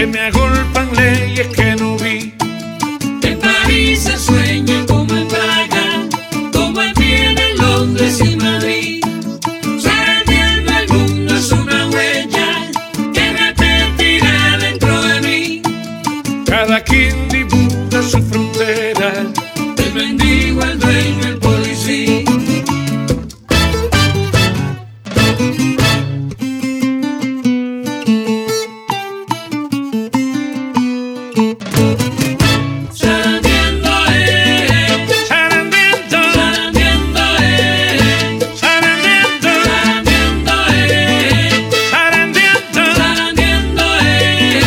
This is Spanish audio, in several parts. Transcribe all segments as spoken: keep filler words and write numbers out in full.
que me agolpan leyes que no vi. En París se sueña como en Praga, como en Viena, en Londres y Madrid. Sarandeando el mundo es una huella que repetirá dentro de mí. Cada quien dibuja su frontera, el mendigo, el dueño, el policía. Sarandeando, eh, zarandeando, sarandeando, eh, zarandeando, sarandeando, eh, zarandeando. sarandeando, eh.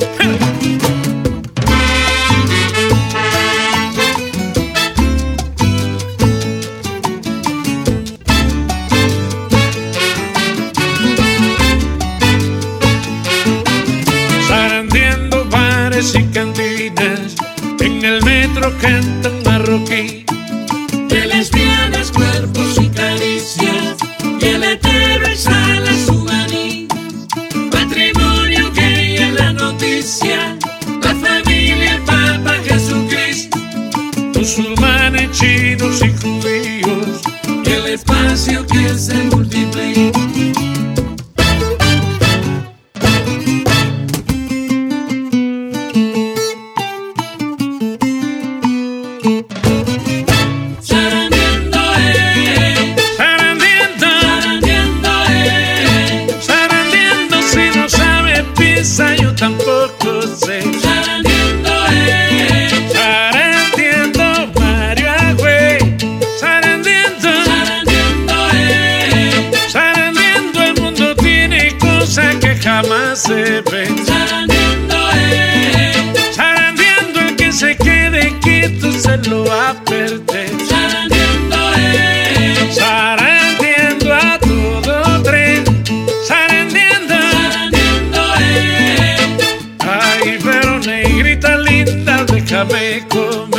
Zarandeando bares y cantinas, en el metro cantan marroquí. De lesbianas, cuerpos y caricias, y el hetero exhala su maní. Matrimonio gay en la noticia, la familia, el Papa Jesucristo, Musulmanes, chinos y judíos, y el espacio que se multiplica. Sarandeando, eh, zarandeando, sarandeando, eh, zarandeando. Si no sabes pizza, yo tampoco sé. sarandeando, eh, Zarandeando, Mario Agüey, zarandeando, sarandeando, eh, zarandeando. El mundo tiene cosas que jamás se ven. sarandeando, eh, Zarandeando, el que se quede quieto se lo va a perder. sarandeando, eh, Zarandeando a todo tren, zarandeando. sarandeando, eh. Ay, pero negrita linda, déjame comer.